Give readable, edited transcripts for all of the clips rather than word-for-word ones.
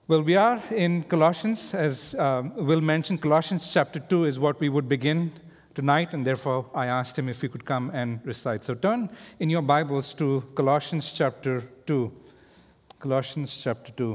Well, we are in Colossians, as Will mentioned. Colossians chapter 2 is what we would begin tonight, and therefore I asked him if he could come and recite. So turn in your Bibles to Colossians chapter 2. Colossians chapter 2.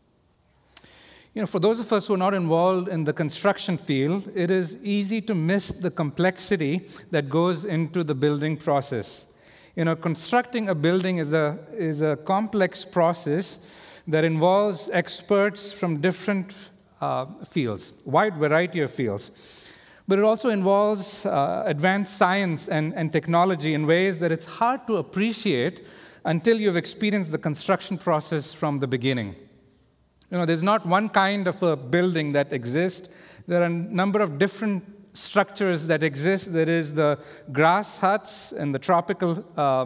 For those of us who are not involved in the construction field, it is easy to miss the complexity that goes into the building process. Constructing a building is a complex process that involves experts from different fields, wide variety of fields. But it also involves advanced science and technology in ways that it's hard to appreciate until you've experienced the construction process from the beginning. There's not one kind of a building that exists. There are a number of different structures that exist. There is the grass huts in the tropical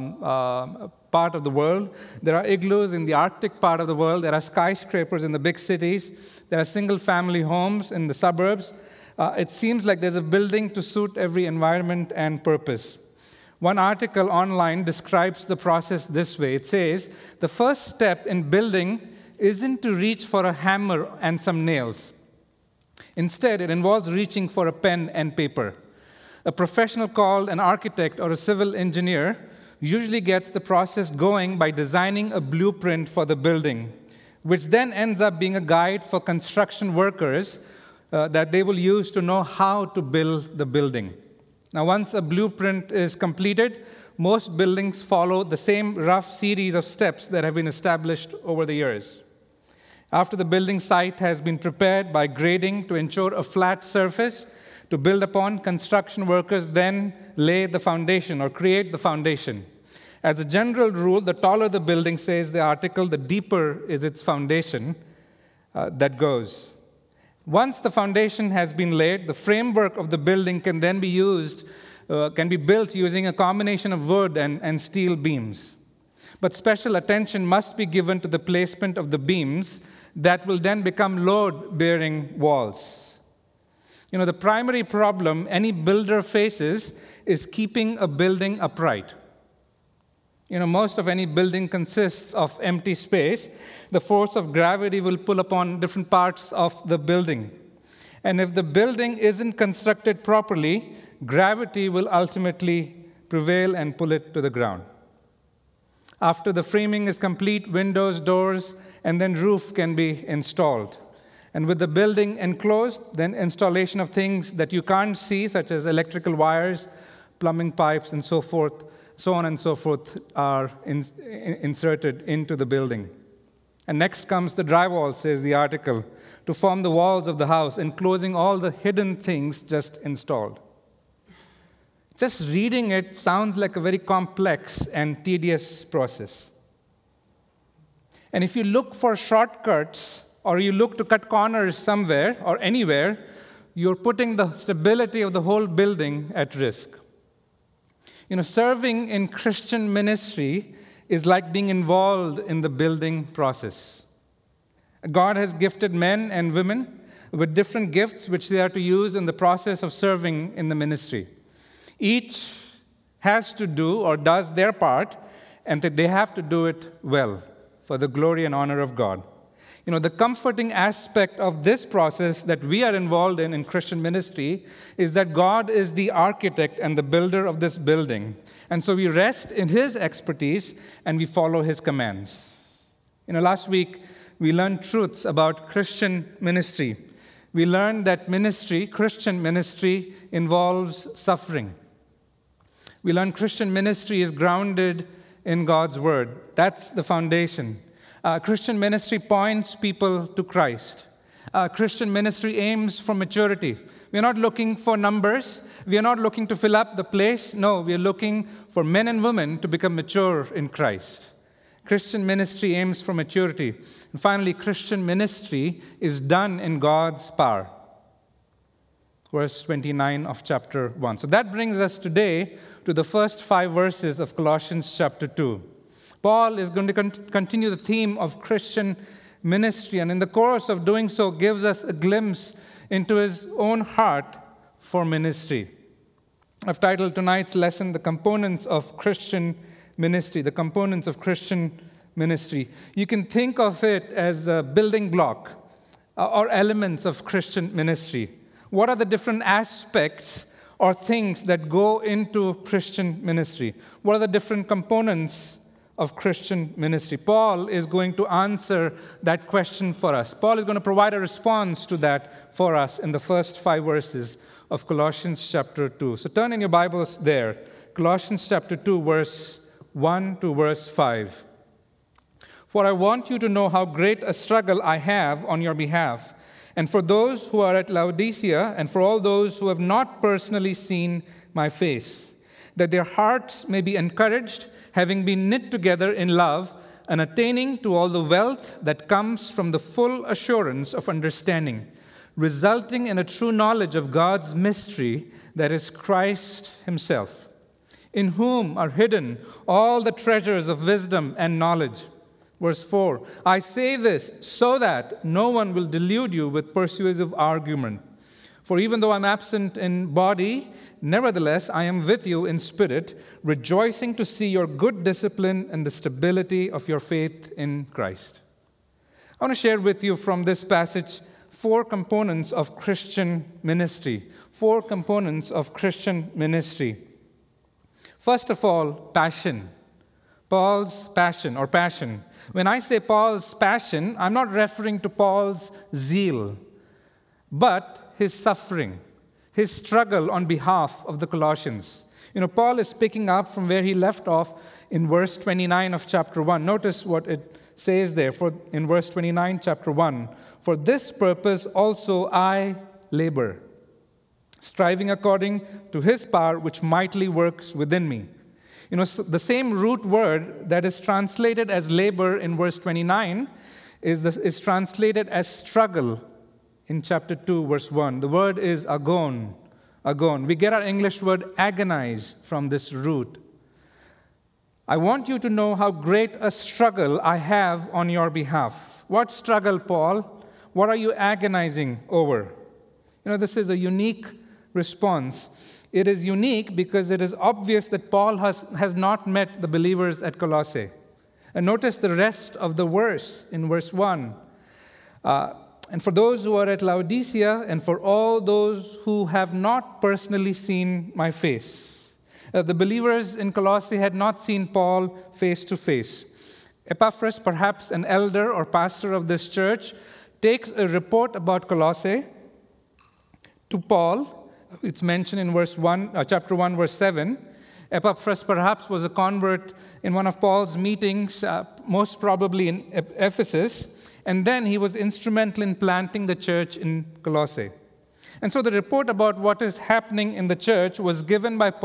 part of the world. There are igloos in the Arctic part of the world. There are skyscrapers in the big cities. There are single-family homes in the suburbs. It seems like there's a building to suit every environment and purpose. One article online describes the process this way. It says, the first step in building isn't to reach for a hammer and some nails. Instead, it involves reaching for a pen and paper. A professional called an architect or a civil engineer usually gets the process going by designing a blueprint for the building, which then ends up being a guide for construction workers that they will use to know how to build the building. Now, once a blueprint is completed, most buildings follow the same rough series of steps that have been established over the years. After the building site has been prepared by grading to ensure a flat surface to build upon, construction workers then lay the foundation or create the foundation. As a general rule, the taller the building, says the article, the deeper is its foundation that goes. Once the foundation has been laid, the framework of the building can then be built using a combination of wood and steel beams. But special attention must be given to the placement of the beams that will then become load-bearing walls. The primary problem any builder faces is keeping a building upright. Most of any building consists of empty space. The force of gravity will pull upon different parts of the building. And if the building isn't constructed properly, gravity will ultimately prevail and pull it to the ground. After the framing is complete, windows, doors, and then roof can be installed. And with the building enclosed, then installation of things that you can't see, such as electrical wires, plumbing pipes, and so on and so forth, are inserted into the building. And next comes the drywall, says the article, to form the walls of the house, enclosing all the hidden things just installed. Just reading it sounds like a very complex and tedious process. And if you look for shortcuts, or you look to cut corners somewhere or anywhere, you're putting the stability of the whole building at risk. Serving in Christian ministry is like being involved in the building process. God has gifted men and women with different gifts which they are to use in the process of serving in the ministry. Each has to do or does their part, and that they have to do it well for the glory and honor of God. The comforting aspect of this process that we are involved in Christian ministry is that God is the architect and the builder of this building. And so we rest in His expertise and we follow His commands. Last week, we learned truths about Christian ministry. We learned that Christian ministry, involves suffering. We learned Christian ministry is grounded in God's Word. That's the foundation. Christian ministry points people to Christ. Christian ministry aims for maturity. We are not looking for numbers. We are not looking to fill up the place. No, we are looking for men and women to become mature in Christ. Christian ministry aims for maturity. And finally, Christian ministry is done in God's power. Verse 29 of chapter 1. So that brings us today to the first 5 verses of Colossians chapter 2. Paul is going to continue the theme of Christian ministry, and in the course of doing so, gives us a glimpse into his own heart for ministry. I've titled tonight's lesson, The Components of Christian Ministry. The Components of Christian ministry. You can think of it as a building block or elements of Christian ministry. What are the different aspects or things that go into Christian ministry? What are the different components of Christian ministry? Paul is going to answer that question for us. Paul is going to provide a response to that for us in the first 5 verses of Colossians chapter 2. So turn in your Bibles there. Colossians chapter 2, verse 1 to verse 5. For I want you to know how great a struggle I have on your behalf, and for those who are at Laodicea, and for all those who have not personally seen my face, that their hearts may be encouraged, having been knit together in love, and attaining to all the wealth that comes from the full assurance of understanding, resulting in a true knowledge of God's mystery, that is Christ himself, in whom are hidden all the treasures of wisdom and knowledge. Verse 4, I say this so that no one will delude you with persuasive argument. For even though I'm absent in body, nevertheless I am with you in spirit, rejoicing to see your good discipline and the stability of your faith in Christ. I want to share with you from this passage 4 components of Christian ministry. 4 components of Christian ministry. First of all, passion. Paul's passion or passion. When I say Paul's passion, I'm not referring to Paul's zeal, but his suffering, his struggle on behalf of the Colossians. Paul is picking up from where he left off in verse 29 of chapter 1. Notice what it says there in verse 29, chapter 1. For this purpose also I labor, striving according to his power which mightily works within me. The same root word that is translated as labor in verse 29 is translated as struggle in chapter 2, verse 1. The word is agon. Agon. We get our English word agonize from this root. I want you to know how great a struggle I have on your behalf. What struggle, Paul? What are you agonizing over? This is a unique response. It is unique because it is obvious that Paul has not met the believers at Colossae. And notice the rest of the verse in verse 1. And for those who are at Laodicea, and for all those who have not personally seen my face. The believers in Colossae had not seen Paul face to face. Epaphras, perhaps an elder or pastor of this church, takes a report about Colossae to Paul. It's mentioned in chapter 1, verse 7. Epaphras perhaps was a convert in one of Paul's meetings, most probably in Ephesus, and then he was instrumental in planting the church in Colossae. And so the report about what is happening in the church was given to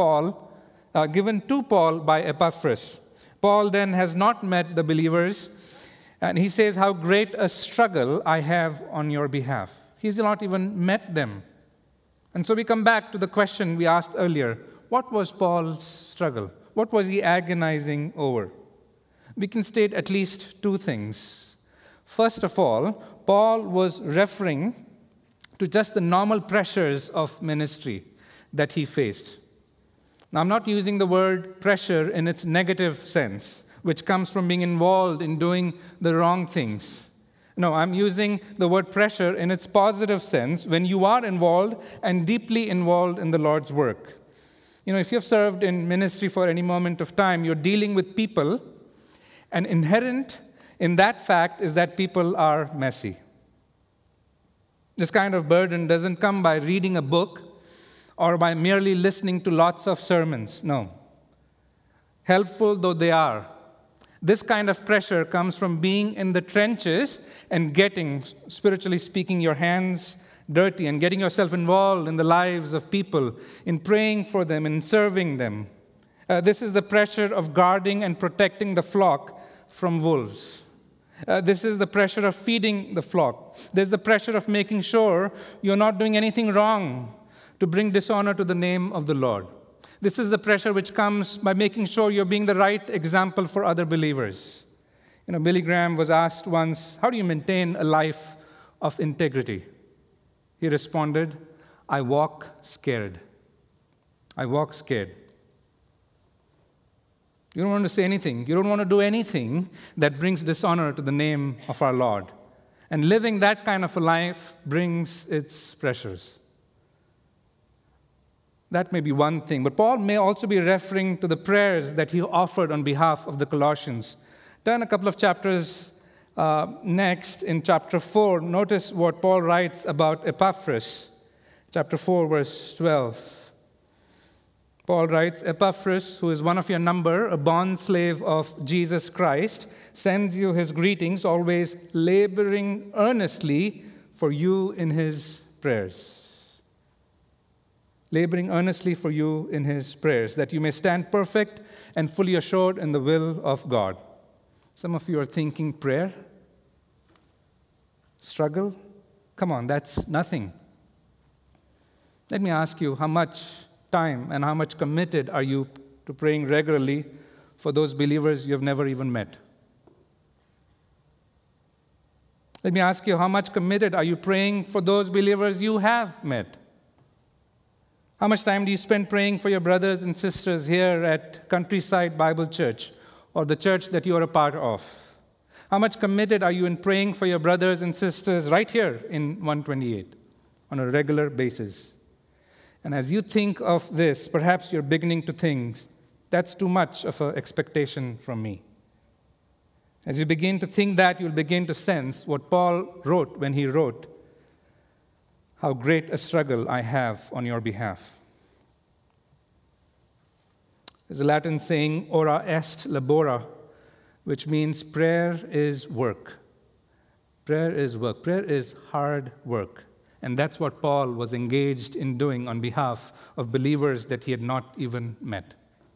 Paul by Epaphras. Paul then has not met the believers, and he says, how great a struggle I have on your behalf. He's not even met them. And so we come back to the question we asked earlier. What was Paul's struggle? What was he agonizing over? We can state at least 2 things. First of all, Paul was referring to just the normal pressures of ministry that he faced. Now, I'm not using the word pressure in its negative sense, which comes from being involved in doing the wrong things. No, I'm using the word pressure in its positive sense when you are involved and deeply involved in the Lord's work. If you've served in ministry for any moment of time, you're dealing with people, and inherent in that fact is that people are messy. This kind of burden doesn't come by reading a book or by merely listening to lots of sermons. No. Helpful though they are, this kind of pressure comes from being in the trenches and getting, spiritually speaking, your hands dirty and getting yourself involved in the lives of people, in praying for them, in serving them. This is the pressure of guarding and protecting the flock from wolves. This is the pressure of feeding the flock. There's the pressure of making sure you're not doing anything wrong to bring dishonor to the name of the Lord. This is the pressure which comes by making sure you're being the right example for other believers. Billy Graham was asked once, how do you maintain a life of integrity? He responded, I walk scared. I walk scared. You don't want to say anything. You don't want to do anything that brings dishonor to the name of our Lord. And living that kind of a life brings its pressures. That may be one thing. But Paul may also be referring to the prayers that he offered on behalf of the Colossians. Turn a couple of chapters next, in chapter 4, notice what Paul writes about Epaphras. Chapter 4, verse 12. Paul writes, Epaphras, who is one of your number, a bond slave of Jesus Christ, sends you his greetings, always laboring earnestly for you in his prayers. Laboring earnestly for you in his prayers, that you may stand perfect and fully assured in the will of God. Some of you are thinking, prayer? Struggle? Come on, that's nothing. Let me ask you, how much time and how much committed are you to praying regularly for those believers you have never even met? Let me ask you, how much committed are you praying for those believers you have met? How much time do you spend praying for your brothers and sisters here at Countryside Bible Church or the church that you are a part of? How much committed are you in praying for your brothers and sisters right here in 128 on a regular basis? And as you think of this, perhaps you're beginning to think, that's too much of an expectation from me. As you begin to think that, you'll begin to sense what Paul wrote when he wrote, how great a struggle I have on your behalf. There's a Latin saying, ora est labora, which means prayer is work. Prayer is work. Prayer is hard work. And that's what Paul was engaged in doing on behalf of believers that he had not even met.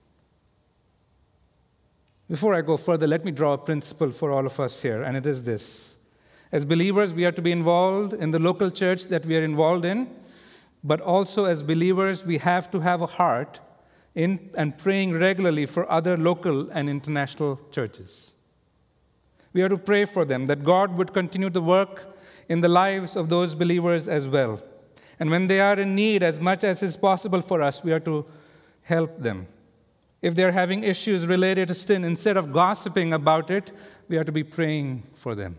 Before I go further, let me draw a principle for all of us here, and it is this. As believers, we are to be involved in the local church that we are involved in, but also as believers, we have to have a heart in and praying regularly for other local and international churches. We are to pray for them, that God would continue to work in the lives of those believers as well. And when they are in need, as much as is possible for us, we are to help them. If they're having issues related to sin, instead of gossiping about it, we are to be praying for them.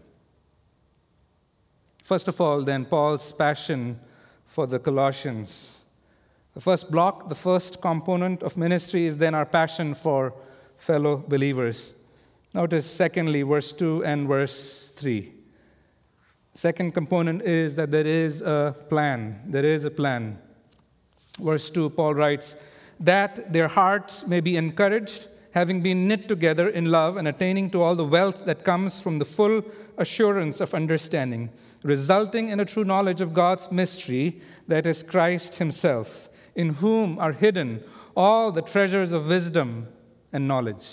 First of all, then, Paul's passion for the Colossians. The first block, the first component of ministry is then our passion for fellow believers. Notice, secondly, verse 2 and verse 3. Second component is that there is a plan. There is a plan. Verse 2, Paul writes, that their hearts may be encouraged, having been knit together in love and attaining to all the wealth that comes from the full assurance of understanding, resulting in a true knowledge of God's mystery, that is Christ himself, in whom are hidden all the treasures of wisdom and knowledge.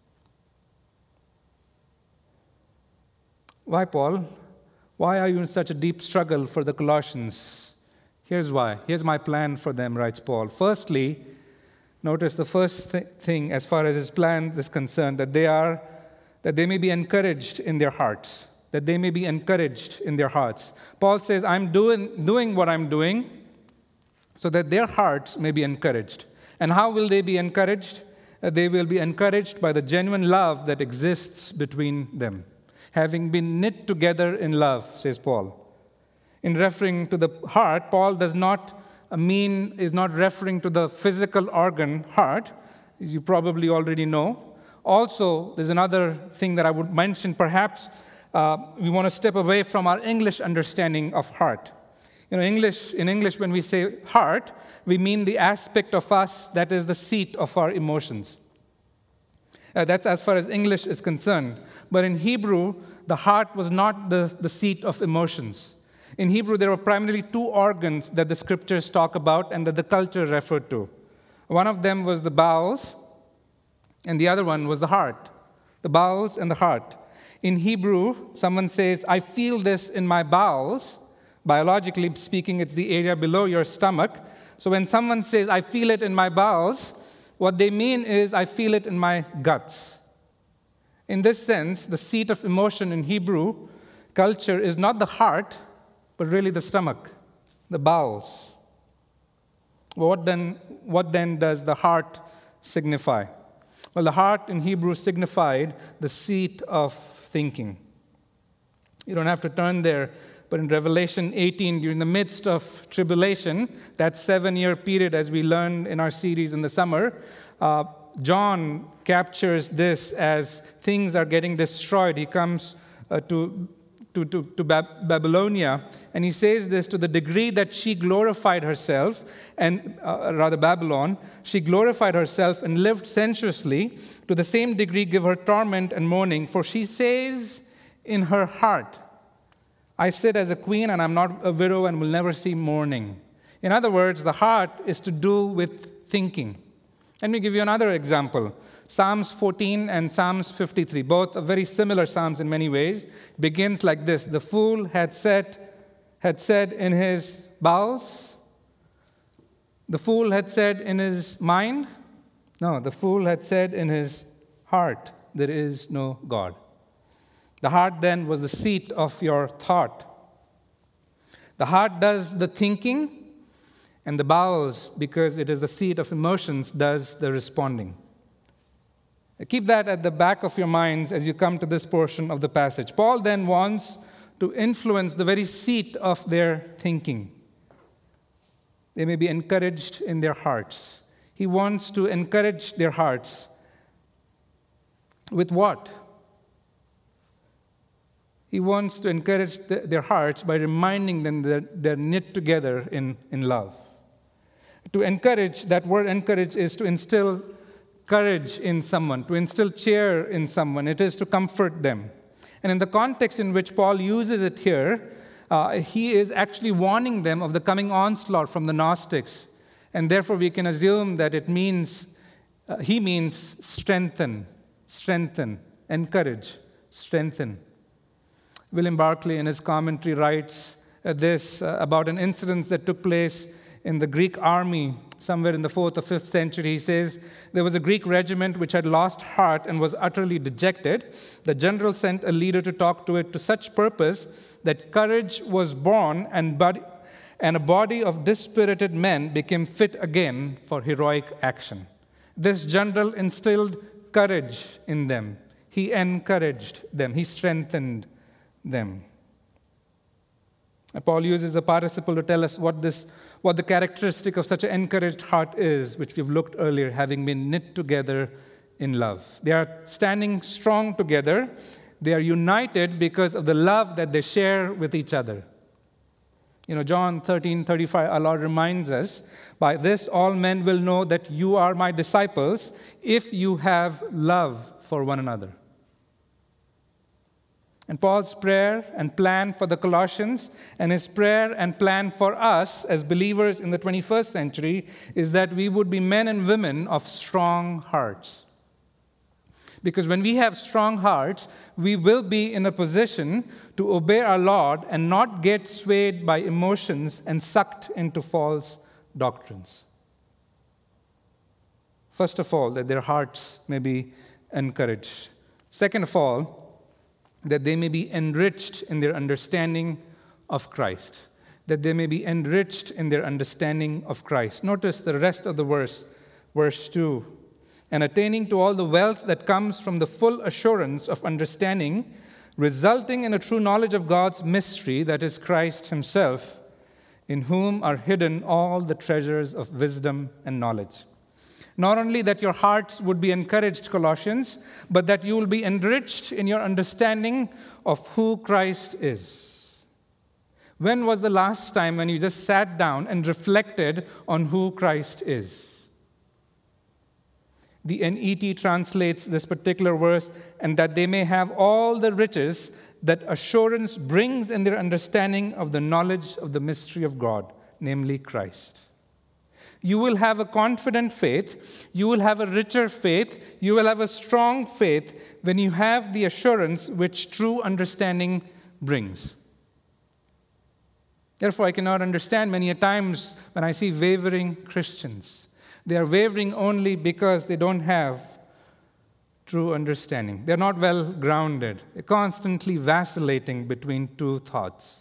Why, Paul? Why are you in such a deep struggle for the Colossians? Here's why. Here's my plan for them, writes Paul. Firstly, notice the first thing as far as his plan is concerned, that they may be encouraged in their hearts. That they may be encouraged in their hearts. Paul says, I'm doing what I'm doing so that their hearts may be encouraged. And how will they be encouraged? They will be encouraged by the genuine love that exists between them. Having been knit together in love, says Paul. In referring to the heart, Paul is not referring to the physical organ heart, as you probably already know. Also, there's another thing that I would mention. Perhaps we want to step away from our English understanding of heart. In English, when we say heart, we mean the aspect of us that is the seat of our emotions. That's as far as English is concerned. But in Hebrew, the heart was not the seat of emotions. In Hebrew, there were primarily two organs that the scriptures talk about and that the culture referred to. One of them was the bowels, and the other one was the heart. The bowels and the heart. In Hebrew, someone says, I feel this in my bowels. Biologically speaking, it's the area below your stomach. So when someone says, I feel it in my bowels, what they mean is, I feel it in my guts. In this sense, the seat of emotion in Hebrew culture is not the heart, but really the stomach, the bowels. What then does the heart signify? Well, the heart in Hebrew signified the seat of thinking. You don't have to turn there, but in Revelation 18, during the midst of tribulation, that 7-year period as we learned in our series in the summer, John captures this as things are getting destroyed. He comes to Babylonia, and he says this: to the degree that she glorified herself, and rather Babylon, she glorified herself and lived sensuously, to the same degree give her torment and mourning, for she says in her heart, I sit as a queen and I'm not a widow and will never see mourning. In other words, the heart is to do with thinking. Let me give you another example. Psalms 14 and Psalms 53, both are very similar psalms in many ways, begins like this: the fool had said in his bowels. The fool had said in his mind. No, the fool had said in his heart, there is no God. The heart then was the seat of your thought. The heart does the thinking, and the bowels, because it is the seat of emotions, does the responding. Keep that at the back of your minds as you come to this portion of the passage. Paul then wants to influence the very seat of their thinking. They may be encouraged in their hearts. He wants to encourage their hearts. With what? He wants to encourage their hearts by reminding them that they're knit together in love. To encourage, that word encourage is to instill courage in someone, to instill cheer in someone. It is to comfort them. And in the context in which Paul uses it here, he is actually warning them of the coming onslaught from the Gnostics. And therefore we can assume that it means, he means strengthen, encourage, strengthen. William Barclay in his commentary writes this about an incident that took place in the Greek army somewhere in the 4th or 5th century. He says, there was a Greek regiment which had lost heart and was utterly dejected. The general sent a leader to talk to it to such purpose that courage was born and a body of dispirited men became fit again for heroic action. This general instilled courage in them. He encouraged them. He strengthened them. Paul uses a participle to tell us what the characteristic of such an encouraged heart is, which we've looked earlier, having been knit together in love. They are standing strong together. They are united because of the love that they share with each other. John 13:35, our Lord reminds us, by this all men will know that you are my disciples if you have love for one another. And Paul's prayer and plan for the Colossians and his prayer and plan for us as believers in the 21st century is that we would be men and women of strong hearts. Because when we have strong hearts, we will be in a position to obey our Lord and not get swayed by emotions and sucked into false doctrines. First of all, that their hearts may be encouraged. Second of all, that they may be enriched in their understanding of Christ. That they may be enriched in their understanding of Christ. Notice the rest of the verse, verse 2. And attaining to all the wealth that comes from the full assurance of understanding, resulting in a true knowledge of God's mystery, that is Christ himself, in whom are hidden all the treasures of wisdom and knowledge. Not only that your hearts would be encouraged, Colossians, but that you will be enriched in your understanding of who Christ is. When was the last time when you just sat down and reflected on who Christ is? The NET translates this particular verse, and that they may have all the riches that assurance brings in their understanding of the knowledge of the mystery of God, namely Christ. You will have a confident faith, you will have a richer faith, you will have a strong faith when you have the assurance which true understanding brings. Therefore, I cannot understand many a times when I see wavering Christians. They are wavering only because they don't have true understanding. They're not well grounded. They're constantly vacillating between two thoughts.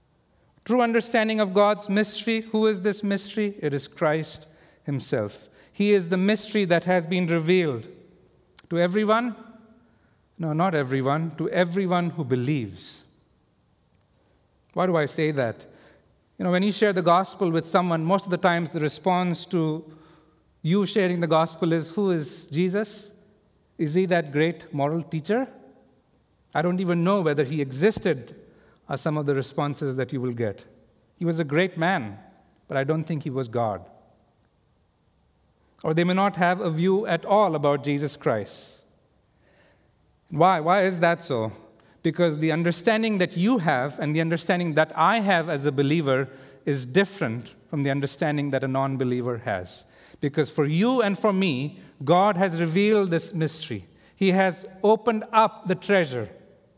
True understanding of God's mystery. Who is this mystery? It is Christ himself. He is the mystery that has been revealed. To everyone? No, not everyone. To everyone who believes. Why do I say that? When you share the gospel with someone, most of the times the response to you sharing the gospel is, who is Jesus? Is he that great moral teacher? I don't even know whether he existed, are some of the responses that you will get. He was a great man, but I don't think he was God. Or they may not have a view at all about Jesus Christ. Why? Why is that so? Because the understanding that you have and the understanding that I have as a believer is different from the understanding that a non-believer has. Because for you and for me, God has revealed this mystery. He has opened up the treasure.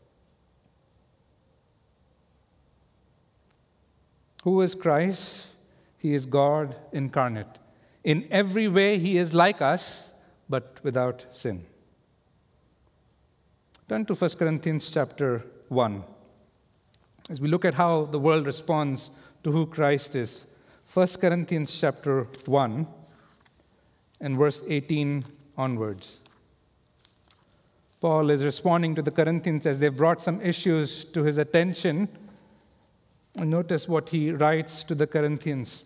Who is Christ? He is God incarnate. In every way, he is like us, but without sin. Turn to 1 Corinthians chapter 1. As we look at how the world responds to who Christ is. 1 Corinthians chapter 1 and verse 18 onwards. Paul is responding to the Corinthians as they've brought some issues to his attention. And notice what he writes to the Corinthians.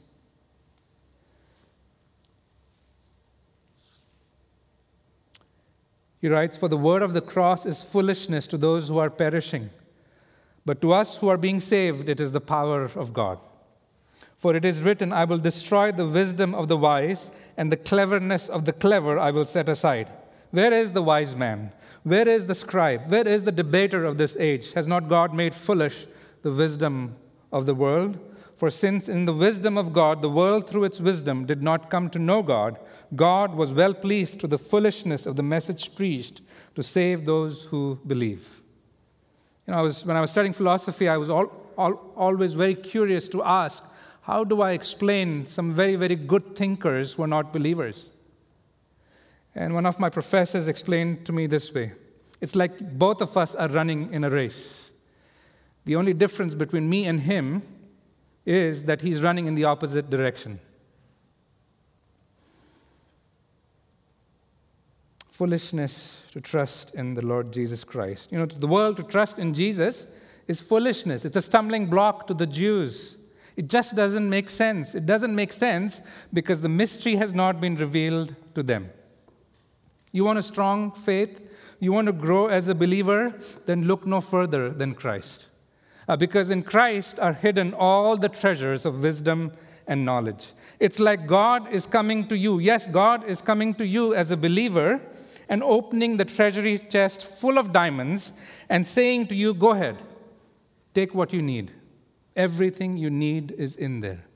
He writes, "For the word of the cross is foolishness to those who are perishing, but to us who are being saved, it is the power of God. For it is written, I will destroy the wisdom of the wise, and the cleverness of the clever I will set aside. Where is the wise man? Where is the scribe? Where is the debater of this age? Has not God made foolish the wisdom of the world? For since in the wisdom of God, the world through its wisdom did not come to know God, God was well pleased through the foolishness of the message preached to save those who believe." When I was studying philosophy, I was always very curious to ask, how do I explain some very, very good thinkers who are not believers? And one of my professors explained to me this way. It's like both of us are running in a race. The only difference between me and him is that he's running in the opposite direction. Foolishness to trust in the Lord Jesus Christ. To the world, to trust in Jesus is foolishness. It's a stumbling block to the Jews. It just doesn't make sense. It doesn't make sense because the mystery has not been revealed to them. You want a strong faith? You want to grow as a believer? Then look no further than Christ. Because in Christ are hidden all the treasures of wisdom and knowledge. It's like God is coming to you. Yes, God is coming to you as a believer and opening the treasury chest full of diamonds and saying to you, go ahead, take what you need. Everything you need is in there.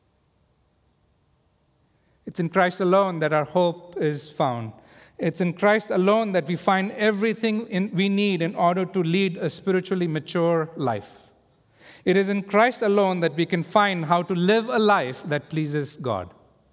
It's in Christ alone that our hope is found. It's in Christ alone that we find everything we need in order to lead a spiritually mature life. It is in Christ alone that we can find how to live a life that pleases God.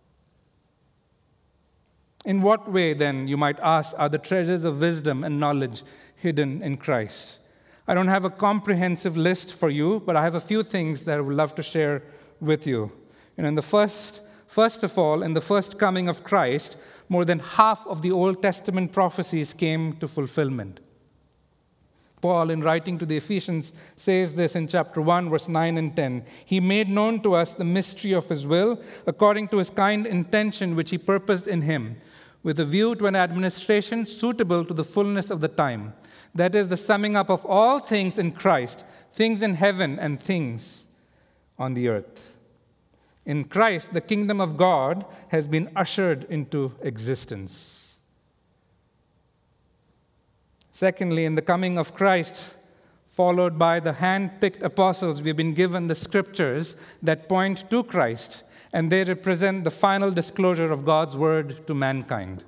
In what way, then, you might ask, are the treasures of wisdom and knowledge hidden in Christ? I don't have a comprehensive list for you, but I have a few things that I would love to share with you. In the first of all, in the first coming of Christ, more than half of the Old Testament prophecies came to fulfillment. Paul, in writing to the Ephesians, says this in chapter 1, verse 9 and 10. He made known to us the mystery of his will, according to his kind intention which he purposed in him, with a view to an administration suitable to the fullness of the time. That is the summing up of all things in Christ, things in heaven and things on the earth. In Christ, the kingdom of God has been ushered into existence. Secondly, in the coming of Christ, followed by the hand-picked apostles, we've been given the scriptures that point to Christ, and they represent the final disclosure of God's word to mankind.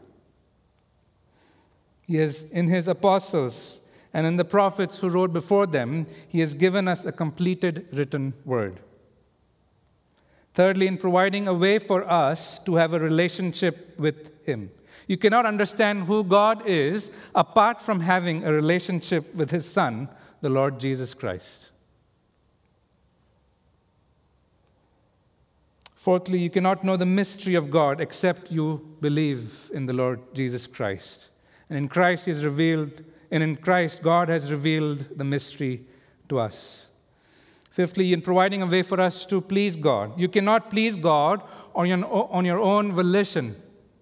He has, in his apostles and in the prophets who wrote before them, he has given us a completed written word. Thirdly, in providing a way for us to have a relationship with him. You cannot understand who God is apart from having a relationship with his Son, the Lord Jesus Christ. Fourthly, you cannot know the mystery of God except you believe in the Lord Jesus Christ. And in Christ God has revealed the mystery to us. Fifthly, in providing a way for us to please God. You cannot please God on your own volition.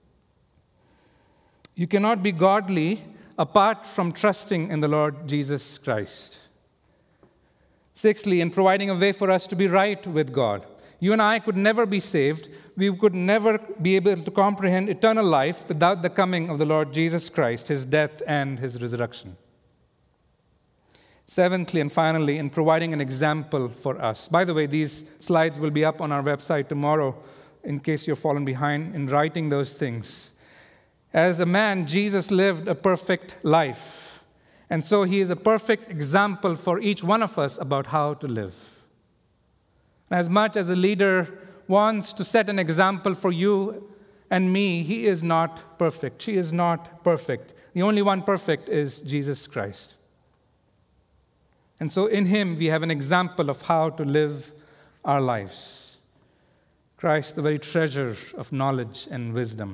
You cannot be godly apart from trusting in the Lord Jesus Christ. Sixthly, in providing a way for us to be right with God. You and I could never be saved. We could never be able to comprehend eternal life without the coming of the Lord Jesus Christ, his death and his resurrection. Seventhly and finally, in providing an example for us. By the way, these slides will be up on our website tomorrow in case you're fallen behind in writing those things. As a man, Jesus lived a perfect life. And so he is a perfect example for each one of us about how to live. As much as a leader wants to set an example for you and me, he is not perfect. She is not perfect. The only one perfect is Jesus Christ. And so in him, we have an example of how to live our lives. Christ, the very treasure of knowledge and wisdom.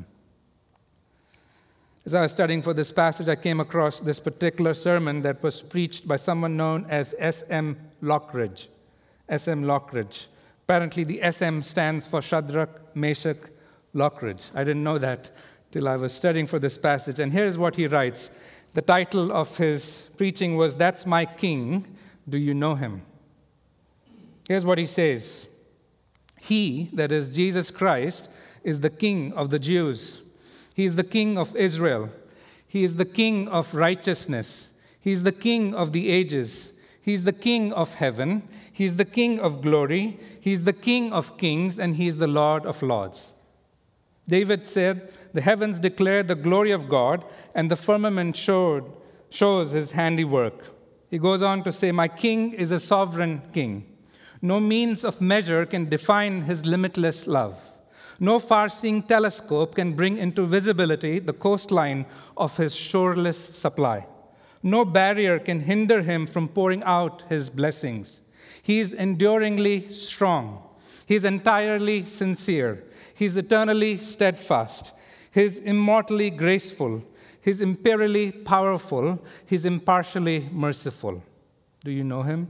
As I was studying for this passage, I came across this particular sermon that was preached by someone known as S.M. Lockridge. S.M. Lockridge. Apparently, the S.M. stands for Shadrach, Meshach, Lockridge. I didn't know that till I was studying for this passage. And here's what he writes. The title of his preaching was, "That's My King, Do You Know Him?" Here's what he says. He, that is Jesus Christ, is the King of the Jews. He is the King of Israel. He is the King of righteousness. He is the King of the ages. He is the King of heaven. He is the King of glory. He is the King of kings, and he is the Lord of lords. David said, "The heavens declare the glory of God, and the firmament shows his handiwork." He goes on to say, "My king is a sovereign king. No means of measure can define his limitless love. No far-seeing telescope can bring into visibility the coastline of his shoreless supply. No barrier can hinder him from pouring out his blessings. He is enduringly strong. He is entirely sincere. He is eternally steadfast. He is immortally graceful. He is imperially powerful. He is impartially merciful." Do you know him?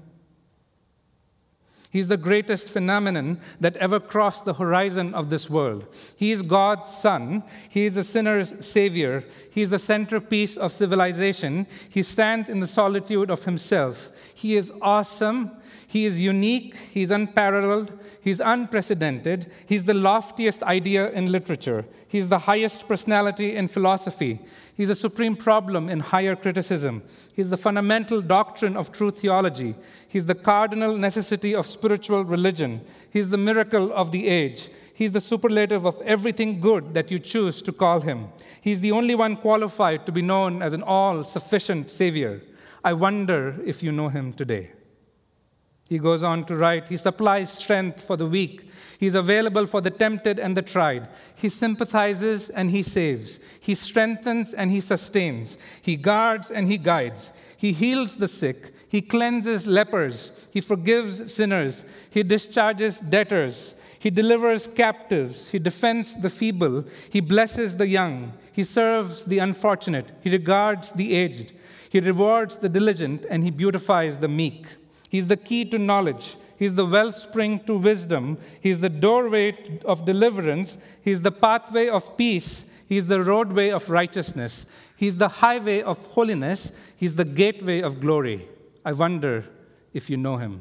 He is the greatest phenomenon that ever crossed the horizon of this world. He is God's Son. He is a sinner's Savior. He is the centerpiece of civilization. He stands in the solitude of himself. He is awesome. He is unique. He is unparalleled. He is unprecedented. He is the loftiest idea in literature. He is the highest personality in philosophy. He is the supreme problem in higher criticism. He is the fundamental doctrine of true theology. He is the cardinal necessity of spiritual religion. He is the miracle of the age. He is the superlative of everything good that you choose to call him. He is the only one qualified to be known as an all-sufficient Savior. I wonder if you know him today. He goes on to write, "He supplies strength for the weak. He is available for the tempted and the tried. He sympathizes and he saves. He strengthens and he sustains. He guards and he guides. He heals the sick. He cleanses lepers. He forgives sinners. He discharges debtors. He delivers captives. He defends the feeble. He blesses the young. He serves the unfortunate. He regards the aged. He rewards the diligent and he beautifies the meek. He is the key to knowledge. He is the wellspring to wisdom. He is the doorway of deliverance. He is the pathway of peace. He is the roadway of righteousness. He is the highway of holiness. He is the gateway of glory. I wonder if you know him."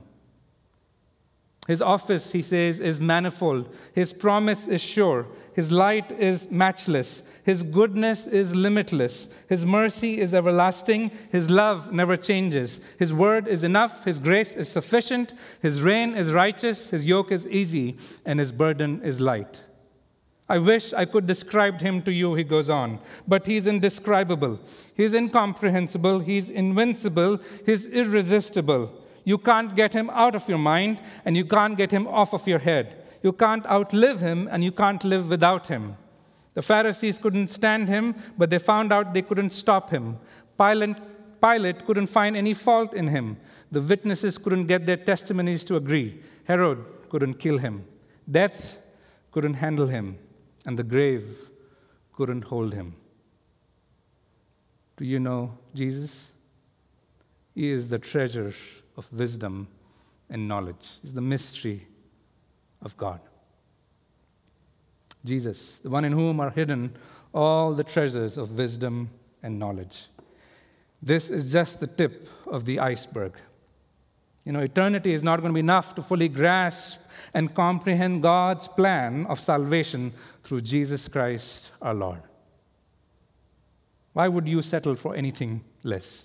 His office, he says, is manifold. His promise is sure. His light is matchless. His goodness is limitless. His mercy is everlasting. His love never changes. His word is enough. His grace is sufficient. His reign is righteous. His yoke is easy, and his burden is light. I wish I could describe him to you, he goes on, but he's indescribable. He's incomprehensible. He's invincible. He's irresistible. You can't get him out of your mind, and you can't get him off of your head. You can't outlive him, and you can't live without him. The Pharisees couldn't stand him, but they found out they couldn't stop him. Pilate couldn't find any fault in him. The witnesses couldn't get their testimonies to agree. Herod couldn't kill him. Death couldn't handle him, and the grave couldn't hold him. Do you know Jesus? He is the treasure of wisdom and knowledge. He's the mystery of God. Jesus, the one in whom are hidden all the treasures of wisdom and knowledge. This is just the tip of the iceberg. Eternity is not going to be enough to fully grasp and comprehend God's plan of salvation through Jesus Christ our Lord. Why would you settle for anything less?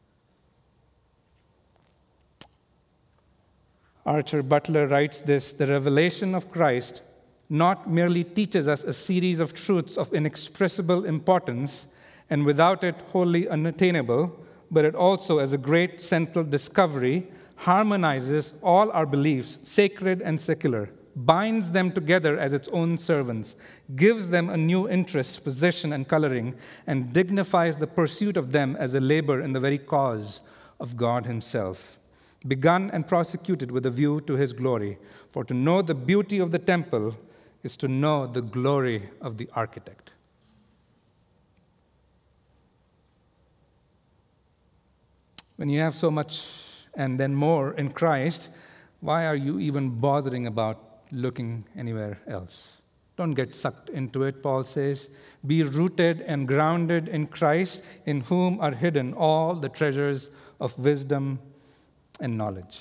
Archer Butler writes this: the revelation of Christ not merely teaches us a series of truths of inexpressible importance and without it wholly unattainable, but it also, as a great central discovery, harmonizes all our beliefs, sacred and secular, binds them together as its own servants, gives them a new interest, position, and coloring, and dignifies the pursuit of them as a labor in the very cause of God Himself, begun and prosecuted with a view to His glory. For to know the beauty of the temple is to know the glory of the architect. When you have so much and then more in Christ, why are you even bothering about looking anywhere else? Don't get sucked into it, Paul says. Be rooted and grounded in Christ, in whom are hidden all the treasures of wisdom and knowledge.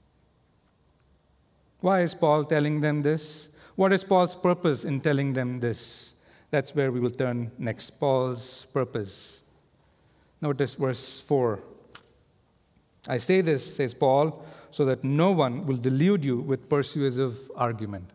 Why is Paul telling them this? What is Paul's purpose in telling them this? That's where we will turn next. Paul's purpose. Notice verse 4. I say this, says Paul, so that no one will delude you with persuasive argument.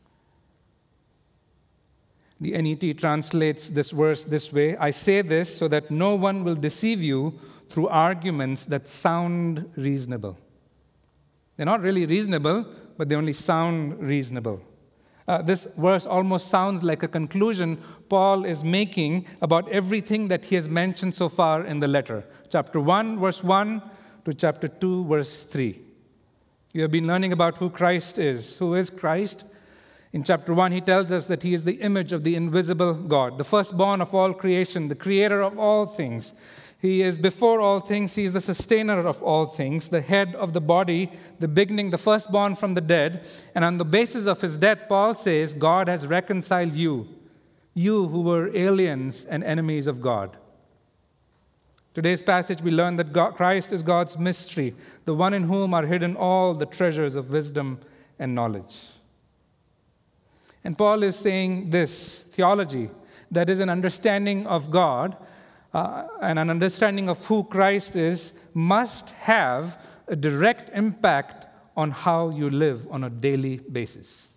The NET translates this verse this way: I say this so that no one will deceive you through arguments that sound reasonable. They're not really reasonable, but they only sound reasonable. This verse almost sounds like a conclusion Paul is making about everything that he has mentioned so far in the letter. Chapter 1, verse 1 to chapter 2, verse 3. We have been learning about who Christ is. Who is Christ? In chapter 1, he tells us that he is the image of the invisible God, the firstborn of all creation, the creator of all things. He is before all things. He is the sustainer of all things, the head of the body, the beginning, the firstborn from the dead. And on the basis of his death, Paul says, God has reconciled you who were aliens and enemies of God. Today's passage, we learn that Christ is God's mystery, the one in whom are hidden all the treasures of wisdom and knowledge. And Paul is saying this theology, that is an understanding of God and an understanding of who Christ is, must have a direct impact on how you live on a daily basis.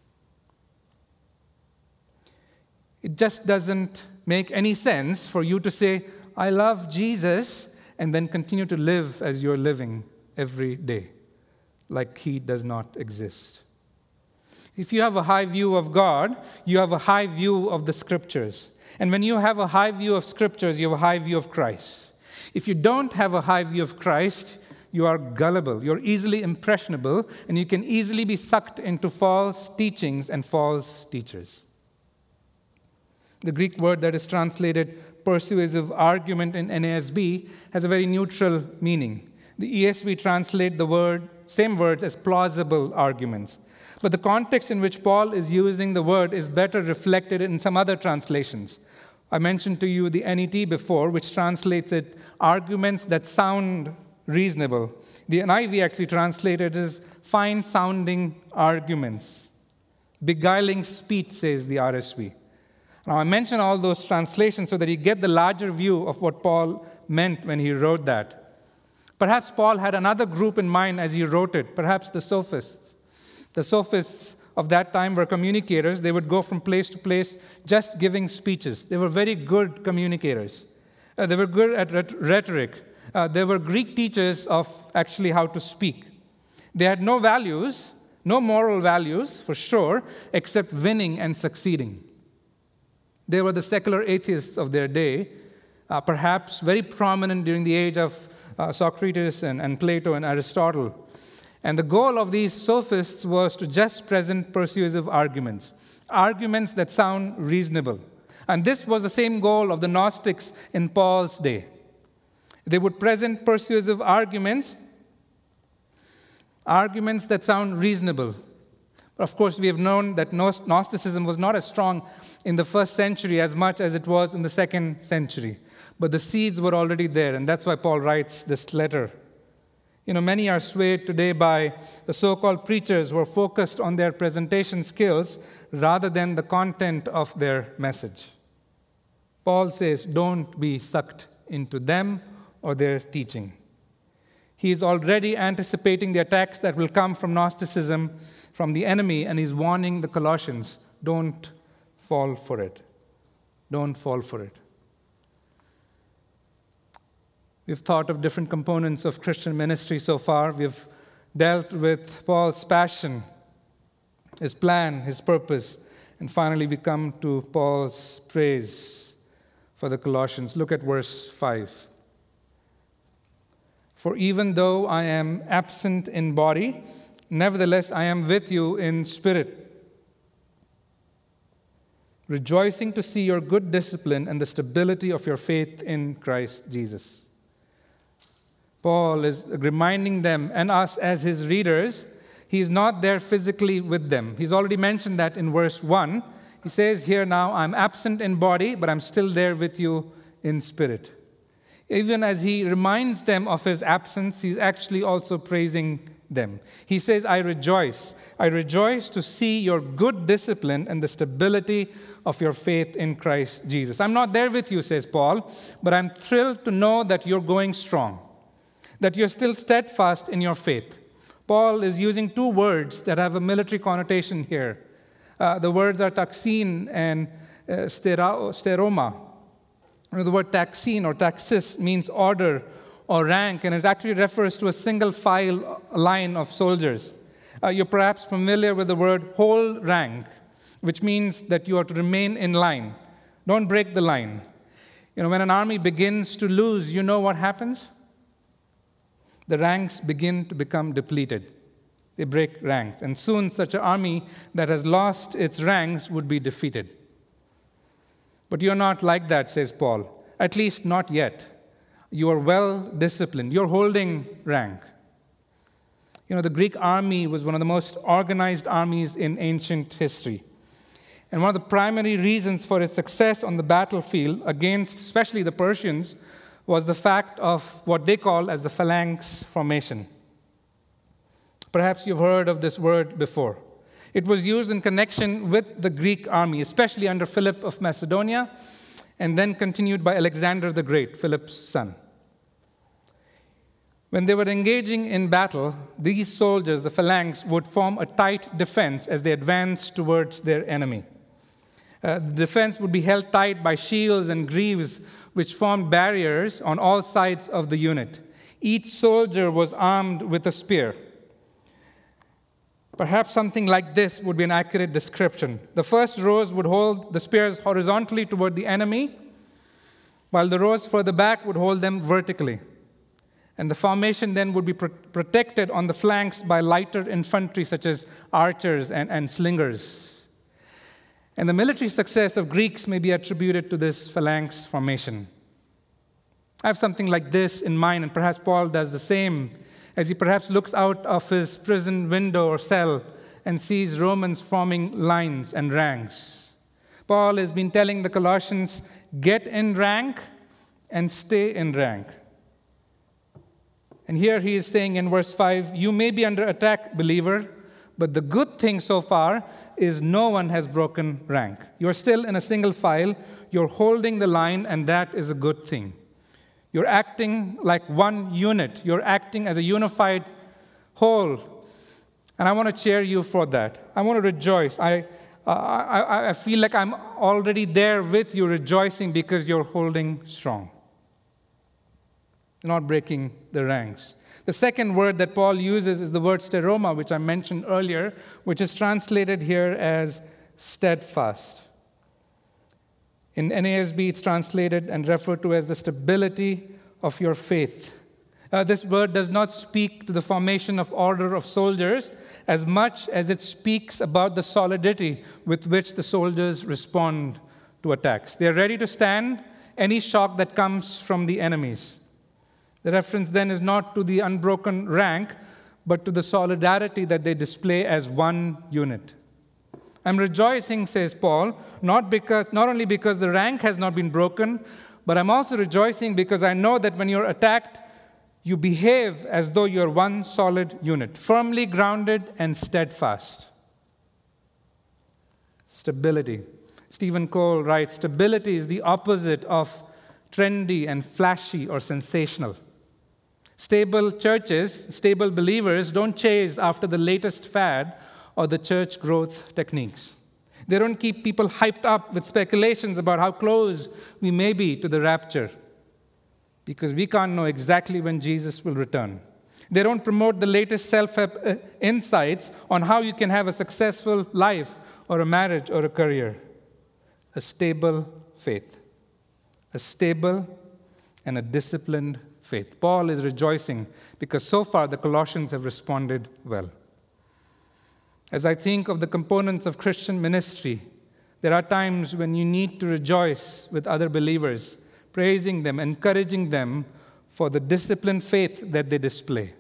It just doesn't make any sense for you to say, I love Jesus, and then continue to live as you're living every day, like He does not exist. If you have a high view of God, you have a high view of the Scriptures. And when you have a high view of Scriptures, you have a high view of Christ. If you don't have a high view of Christ, you are gullible, you're easily impressionable, and you can easily be sucked into false teachings and false teachers. The Greek word that is translated persuasive argument in NASB has a very neutral meaning. The ESV translate the same words as plausible arguments. But the context in which Paul is using the word is better reflected in some other translations. I mentioned to you the NET before, which translates it arguments that sound reasonable. The NIV actually translated it as fine-sounding arguments. Beguiling speech, says the RSV. Now, I mention all those translations so that you get the larger view of what Paul meant when he wrote that. Perhaps Paul had another group in mind as he wrote it, perhaps the sophists. The sophists of that time were communicators. They would go from place to place just giving speeches. They were very good communicators. They were good at rhetoric. They were Greek teachers of actually how to speak. They had no values, no moral values for sure, except winning and succeeding. They were the secular atheists of their day, perhaps very prominent during the age of Socrates and Plato and Aristotle. And the goal of these sophists was to just present persuasive arguments. arguments that sound reasonable. And this was the same goal of the Gnostics in Paul's day. They would present persuasive arguments that sound reasonable. But of course, we have known that Gnosticism was not as strong in the first century as much as it was in the second century. But the seeds were already there, and that's why Paul writes this letter. Many are swayed today by the so-called preachers who are focused on their presentation skills rather than the content of their message. Paul says, don't be sucked into them or their teaching. He is already anticipating the attacks that will come from Gnosticism, from the enemy, and he's warning the Colossians, don't fall for it. Don't fall for it. We've thought of different components of Christian ministry so far. We've dealt with Paul's passion, his plan, his purpose, and finally we come to Paul's praise for the Colossians. Look at verse 5. For even though I am absent in body, nevertheless I am with you in spirit, rejoicing to see your good discipline and the stability of your faith in Christ Jesus. Paul is reminding them and us as his readers, he is not there physically with them. He's already mentioned that in verse 1. He says here now, I'm absent in body, but I'm still there with you in spirit. Even as he reminds them of his absence, he's actually also praising them. He says, I rejoice. I rejoice to see your good discipline and the stability of your faith in Christ Jesus. I'm not there with you, says Paul, but I'm thrilled to know that you're going strong, that you're still steadfast in your faith. Paul is using two words that have a military connotation here. The words are taxin and steroma. The word taxin or taxis means order or rank, and it actually refers to a single file line of soldiers. You're perhaps familiar with the word whole rank, which means that you are to remain in line. Don't break the line. When an army begins to lose, you know what happens? The ranks begin to become depleted. They break ranks. And soon such an army that has lost its ranks would be defeated. But you're not like that, says Paul. At least not yet. You are well disciplined. You're holding rank. The Greek army was one of the most organized armies in ancient history. And one of the primary reasons for its success on the battlefield against especially the Persians was the fact of what they call as the phalanx formation. Perhaps you've heard of this word before. It was used in connection with the Greek army, especially under Philip of Macedonia, and then continued by Alexander the Great, Philip's son. When they were engaging in battle, these soldiers, the phalanx, would form a tight defense as they advanced towards their enemy. The defense would be held tight by shields and greaves, which formed barriers on all sides of the unit. Each soldier was armed with a spear. Perhaps something like this would be an accurate description. The first rows would hold the spears horizontally toward the enemy, while the rows further back would hold them vertically. And the formation then would be protected on the flanks by lighter infantry such as archers and slingers. And the military success of Greeks may be attributed to this phalanx formation. I have something like this in mind, and perhaps Paul does the same as he perhaps looks out of his prison window or cell and sees Romans forming lines and ranks. Paul has been telling the Colossians, get in rank and stay in rank. And here he is saying in verse 5, you may be under attack, believer, but the good thing so far is no one has broken rank. You're still in a single file, you're holding the line, and that is a good thing. You're acting like one unit. You're acting as a unified whole. And I want to cheer you for that. I want to rejoice. I feel like I'm already there with you, rejoicing because you're holding strong. You're not breaking the ranks. The second word that Paul uses is the word steroma, which I mentioned earlier, which is translated here as steadfast. In NASB, it's translated and referred to as the stability of your faith. This word does not speak to the formation of order of soldiers as much as it speaks about the solidity with which the soldiers respond to attacks. They are ready to stand any shock that comes from the enemies. The reference then is not to the unbroken rank, but to the solidarity that they display as one unit. I'm rejoicing, says Paul, not only because the rank has not been broken, but I'm also rejoicing because I know that when you're attacked, you behave as though you're one solid unit, firmly grounded and steadfast. Stability. Stephen Cole writes, stability is the opposite of trendy and flashy or sensational. Stable churches, stable believers don't chase after the latest fad or the church growth techniques. They don't keep people hyped up with speculations about how close we may be to the rapture, because we can't know exactly when Jesus will return. They don't promote the latest self-help insights on how you can have a successful life or a marriage or a career. A stable faith. A stable and a disciplined faith. Paul is rejoicing because so far the Colossians have responded well. As I think of the components of Christian ministry, there are times when you need to rejoice with other believers, praising them, encouraging them for the disciplined faith that they display.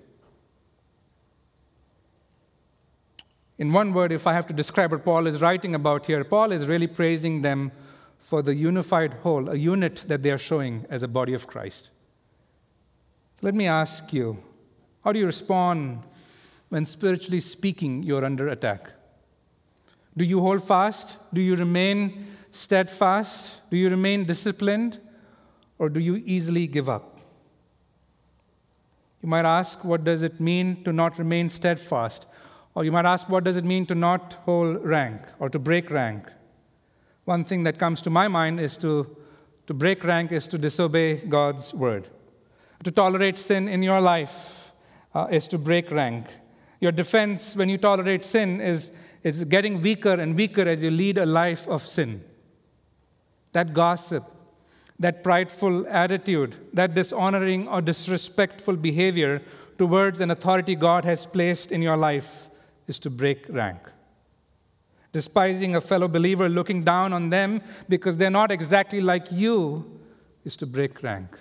In one word, if I have to describe what Paul is writing about here, Paul is really praising them for the unified whole, a unit that they are showing as a body of Christ. Let me ask you, how do you respond when, spiritually speaking, you're under attack? Do you hold fast? Do you remain steadfast? Do you remain disciplined? Or do you easily give up? You might ask, what does it mean to not remain steadfast? Or you might ask, what does it mean to not hold rank or to break rank? One thing that comes to my mind is to break rank is to disobey God's word. To tolerate sin in your life is to break rank. Your defense when you tolerate sin is getting weaker and weaker as you lead a life of sin. That gossip, that prideful attitude, that dishonoring or disrespectful behavior towards an authority God has placed in your life is to break rank. Despising a fellow believer, looking down on them because they're not exactly like you, is to break rank.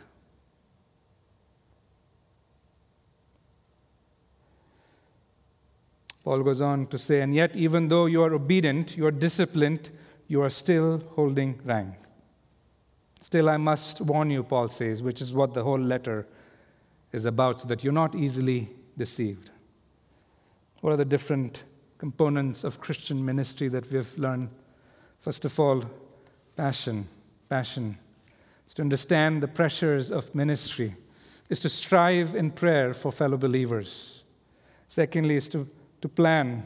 Paul goes on to say, and yet even though you are obedient, you are disciplined, you are still holding rank. Still, I must warn you, Paul says, which is what the whole letter is about, so that you're not easily deceived. What are the different components of Christian ministry that we have learned? First of all, passion. Passion is to understand the pressures of ministry, is to strive in prayer for fellow believers. Secondly, is to plan,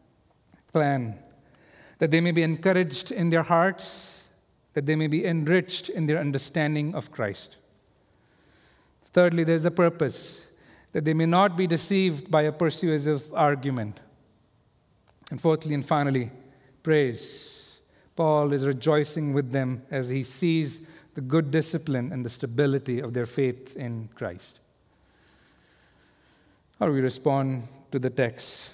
that they may be encouraged in their hearts, that they may be enriched in their understanding of Christ. Thirdly, there's a purpose, that they may not be deceived by a persuasive argument. And fourthly and finally, praise. Paul is rejoicing with them as he sees the good discipline and the stability of their faith in Christ. How do we respond to the text?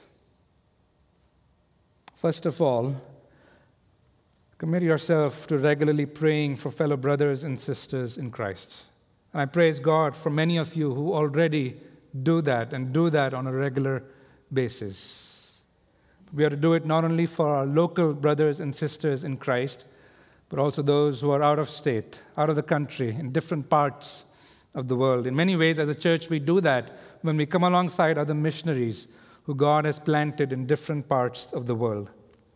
First of all, commit yourself to regularly praying for fellow brothers and sisters in Christ. And I praise God for many of you who already do that and do that on a regular basis. We are to do it not only for our local brothers and sisters in Christ, but also those who are out of state, out of the country, in different parts of the world. In many ways, as a church, we do that when we come alongside other missionaries who God has planted in different parts of the world.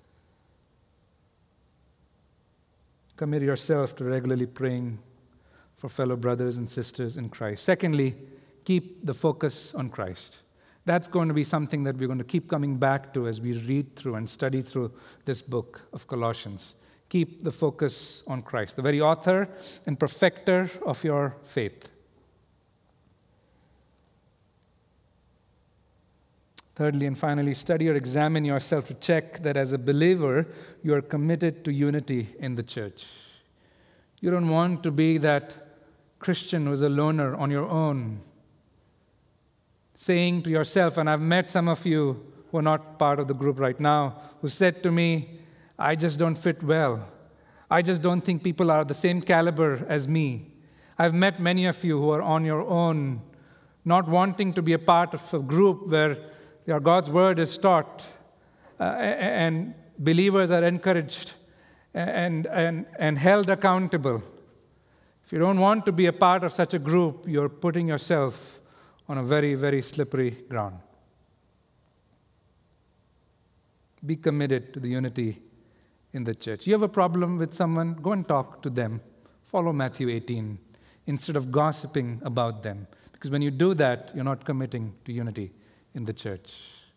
Commit yourself to regularly praying for fellow brothers and sisters in Christ. Secondly, keep the focus on Christ. That's going to be something that we're going to keep coming back to as we read through and study through this book of Colossians. Keep the focus on Christ, the very author and perfecter of your faith. Thirdly and finally, study or examine yourself to check that as a believer, you are committed to unity in the church. You don't want to be that Christian who's a loner on your own, saying to yourself, and I've met some of you who are not part of the group right now, who said to me, I just don't fit well. I just don't think people are the same caliber as me. I've met many of you who are on your own, not wanting to be a part of a group where God's word is taught and believers are encouraged and held accountable. If you don't want to be a part of such a group, you're putting yourself on a very, very slippery ground. Be committed to the unity in the church. You have a problem with someone, go and talk to them. Follow Matthew 18 instead of gossiping about them. Because when you do that, you're not committing to unity in the church.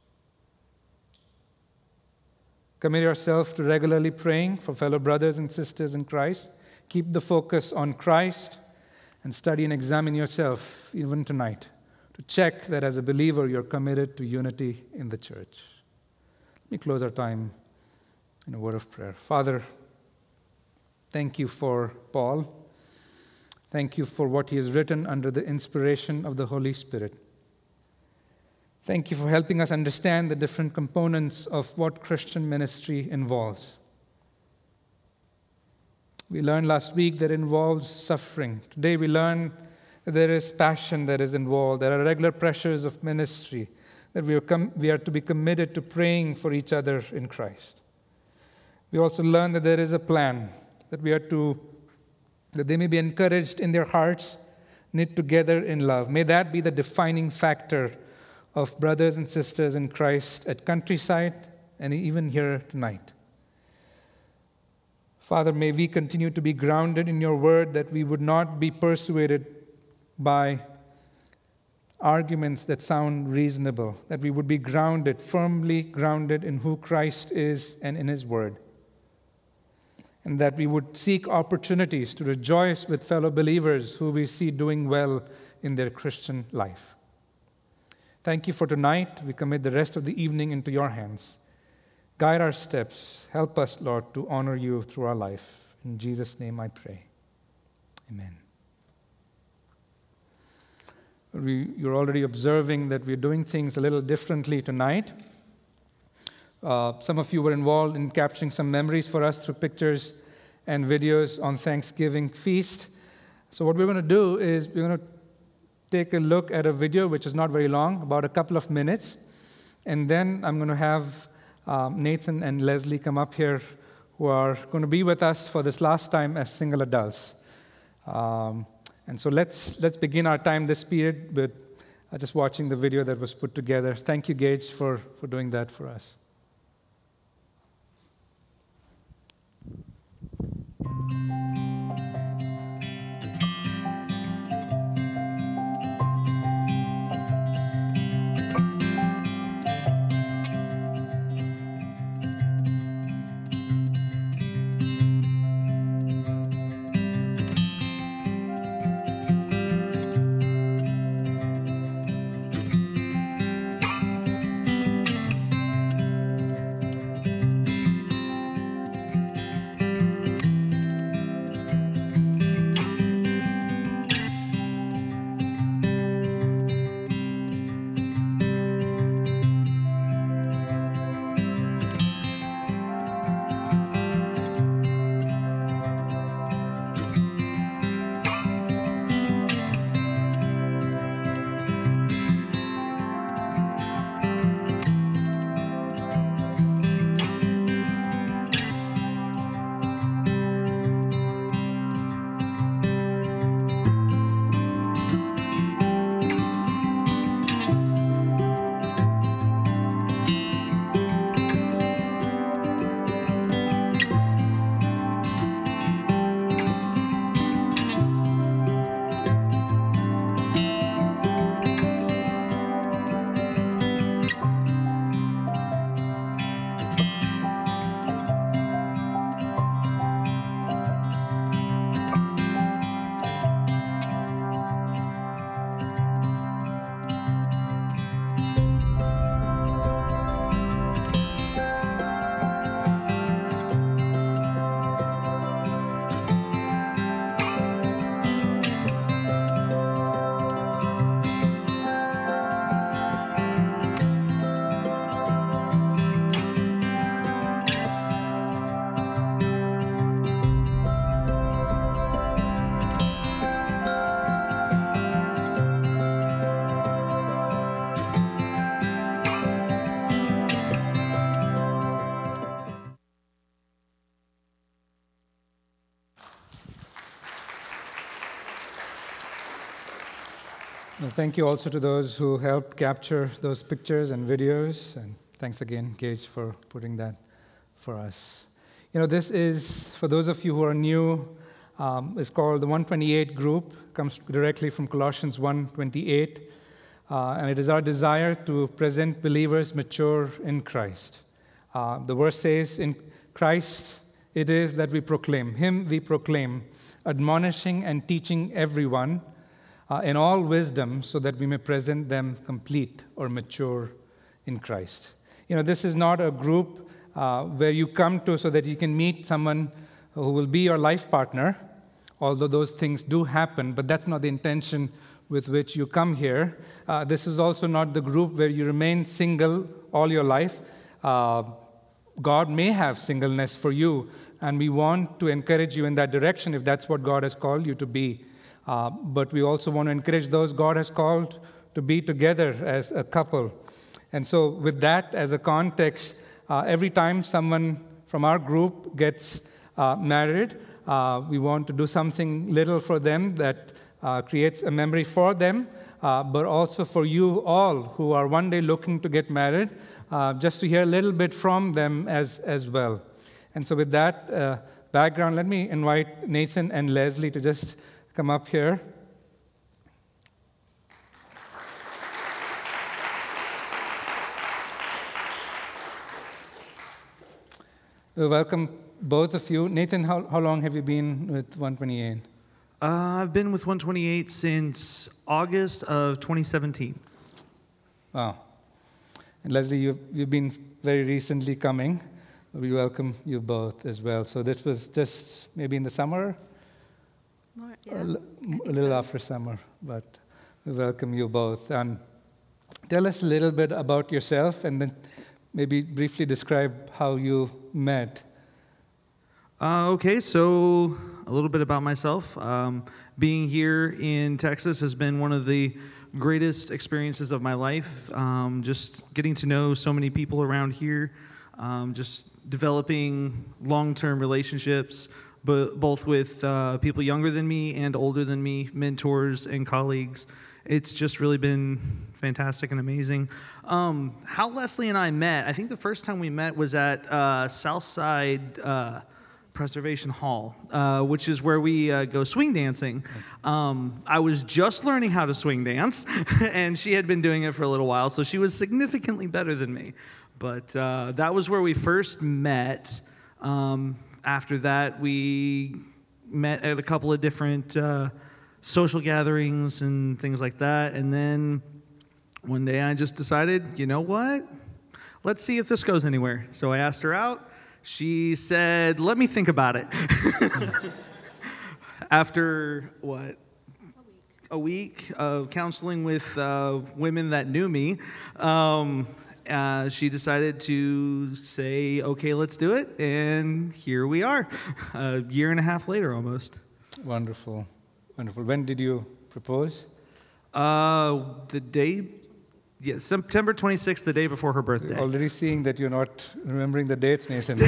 Commit yourself to regularly praying for fellow brothers and sisters in Christ. Keep the focus on Christ and study and examine yourself even tonight to check that as a believer you're committed to unity in the church. Let me close our time in a word of prayer. Father, thank you for Paul. Thank you for what he has written under the inspiration of the Holy Spirit. Thank you for helping us understand the different components of what Christian ministry involves. We learned last week that it involves suffering. Today we learn that there is passion that is involved. There are regular pressures of ministry, that we are to be committed to praying for each other in Christ. We also learn that there is a plan, that that they may be encouraged in their hearts, knit together in love. May that be the defining factor of brothers and sisters in Christ at Countryside and even here tonight. Father, may we continue to be grounded in your word, that we would not be persuaded by arguments that sound reasonable, that we would be firmly grounded in who Christ is and in his word, and that we would seek opportunities to rejoice with fellow believers who we see doing well in their Christian life. Thank you for tonight. We commit the rest of the evening into your hands. Guide our steps. Help us, Lord, to honor you through our life. In Jesus' name I pray. Amen. You're already observing that we're doing things a little differently tonight. Some of you were involved in capturing some memories for us through pictures and videos on Thanksgiving feast. So what we're going to do is we're going to take a look at a video which is not very long, about a couple of minutes. And then I'm going to have Nathan and Leslie come up here, who are going to be with us for this last time as single adults. And so let's begin our time this period with just watching the video that was put together. Thank you, Gage, for doing that for us. Well, thank you also to those who helped capture those pictures and videos. And thanks again, Gage, for putting that for us. This is, for those of you who are new, it's called the 128 group. Comes directly from Colossians 1:28. And it is our desire to present believers mature in Christ. The verse says, in Christ it is that we proclaim. Him we proclaim, admonishing and teaching everyone in all wisdom, so that we may present them complete or mature in Christ. This is not a group where you come to so that you can meet someone who will be your life partner, although those things do happen, but that's not the intention with which you come here. This is also not the group where you remain single all your life. God may have singleness for you, and we want to encourage you in that direction if that's what God has called you to be. But we also want to encourage those God has called to be together as a couple. And so with that as a context, every time someone from our group gets married, we want to do something little for them that creates a memory for them, but also for you all who are one day looking to get married, just to hear a little bit from them as well. And so with that background, let me invite Nathan and Leslie to just come up here. We welcome both of you. Nathan, how long have you been with 128? I've been with 128 since August of 2017. Wow. And Leslie, you've been very recently coming. We welcome you both as well. So this was just maybe in the summer? Yeah, A little after summer, but we welcome you both. And tell us a little bit about yourself, and then maybe briefly describe how you met. Okay, so a little bit about myself. Being here in Texas has been one of the greatest experiences of my life. Just getting to know so many people around here, just developing long-term relationships, but both with people younger than me and older than me, mentors and colleagues. It's just really been fantastic and amazing. How Leslie and I met, I think the first time we met was at Southside Preservation Hall, which is where we go swing dancing. I was just learning how to swing dance, and she had been doing it for a little while, so she was significantly better than me. But that was where we first met. After that, we met at a couple of different social gatherings and things like that. And then one day I just decided, you know what? Let's see if this goes anywhere. So I asked her out. She said, let me think about it. After, what? A week of counseling with women that knew me, she decided to say, okay, let's do it. And here we are, a year and a half later almost. Wonderful. Wonderful. When did you propose? September 26th, the day before her birthday. We're already seeing that you're not remembering the dates, Nathan.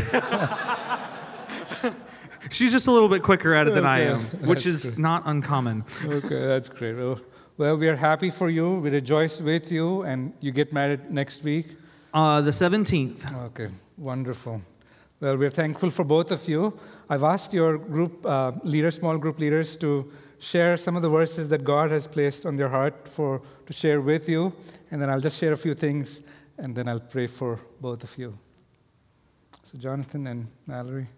She's just a little bit quicker at it than I am, which That's is good. not uncommon. Okay, that's great. Well, we are happy for you. We rejoice with you, and you get married next week. The 17th. Okay, wonderful. Well, we're thankful for both of you. I've asked your group leaders, small group leaders, to share some of the verses that God has placed on their heart to share with you, and then I'll just share a few things, and then I'll pray for both of you. So, Jonathan and Mallory.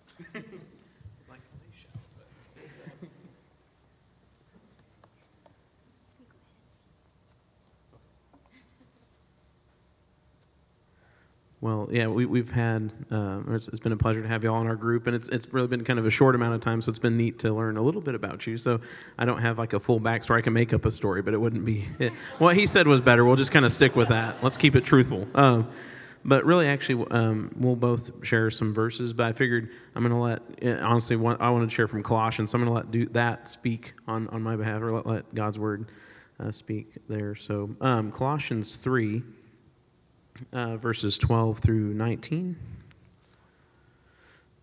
Well, yeah, we've had, it's been a pleasure to have you all in our group, and it's really been kind of a short amount of time, so it's been neat to learn a little bit about you. So I don't have like a full backstory. I can make up a story, but it wouldn't be, what he said was better. We'll just kind of stick with that. Let's keep it truthful. But really, actually, we'll both share some verses, but I figured I'm going to honestly, I wanted to share from Colossians, so I'm going to let that speak on my behalf, or let God's word speak there. So Colossians 3, verses 12 through 19.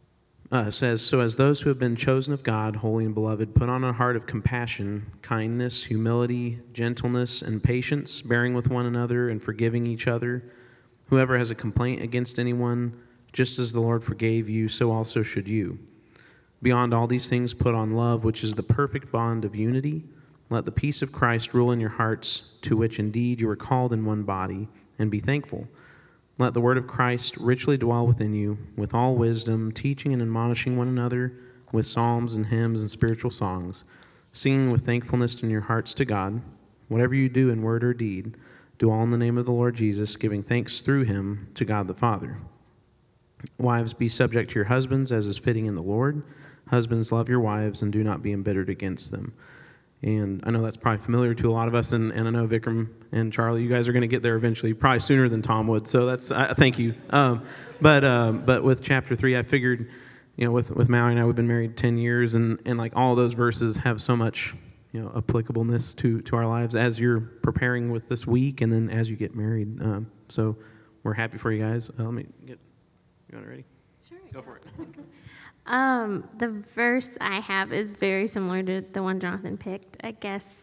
says, "So as those who have been chosen of God, holy and beloved, put on a heart of compassion, kindness, humility, gentleness, and patience, bearing with one another and forgiving each other. Whoever has a complaint against anyone, just as the Lord forgave you, so also should you. Beyond all these things, put on love, which is the perfect bond of unity. Let the peace of Christ rule in your hearts, to which indeed you are called in one body, and be thankful. Let the word of Christ richly dwell within you, with all wisdom, teaching and admonishing one another with psalms and hymns and spiritual songs, singing with thankfulness in your hearts to God. Whatever you do in word or deed, do all in the name of the Lord Jesus, giving thanks through him to God the Father. Wives, be subject to your husbands, as is fitting in the Lord. Husbands, love your wives, and do not be embittered against them." And I know that's probably familiar to a lot of us, and I know Vikram and Charlie, you guys are going to get there eventually, probably sooner than Tom would. So that's thank you. But with chapter 3, I figured, with Maui and I, we've been married 10 years, and like all of those verses have so much, applicableness to our lives as you're preparing with this week, and then as you get married. So we're happy for you guys. Let me get you got it ready. Sure. Go for it. The verse I have is very similar to the one Jonathan picked. I guess